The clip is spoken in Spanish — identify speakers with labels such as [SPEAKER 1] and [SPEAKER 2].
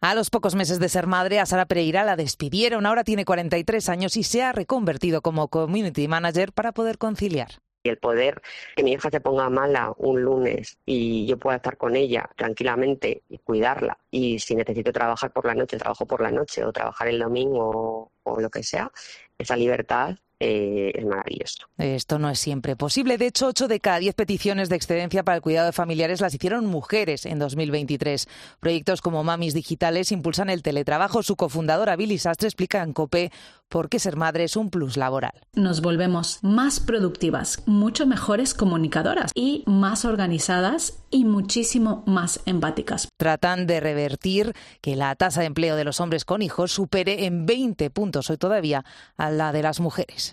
[SPEAKER 1] A los pocos meses de ser madre, a Sara Pereira la despidieron. Ahora tiene 43 años y se ha reconvertido como community manager para poder conciliar.
[SPEAKER 2] Y el poder que mi hija se ponga mala un lunes y yo pueda estar con ella tranquilamente y cuidarla. Y si necesito trabajar por la noche, trabajo por la noche, o trabajar el domingo o lo que sea, esa libertad es maravilloso.
[SPEAKER 1] Esto no es siempre posible. De hecho, 8 de cada 10 peticiones de excedencia para el cuidado de familiares las hicieron mujeres en 2023. Proyectos como Mamis Digitales impulsan el teletrabajo. Su cofundadora Billy Sastre explica en COPE por qué ser madre es un plus laboral.
[SPEAKER 3] Nos volvemos más productivas, mucho mejores comunicadoras y más organizadas y muchísimo más empáticas.
[SPEAKER 1] Tratan de revertir que la tasa de empleo de los hombres con hijos supere en 20 puntos hoy todavía a la de las mujeres.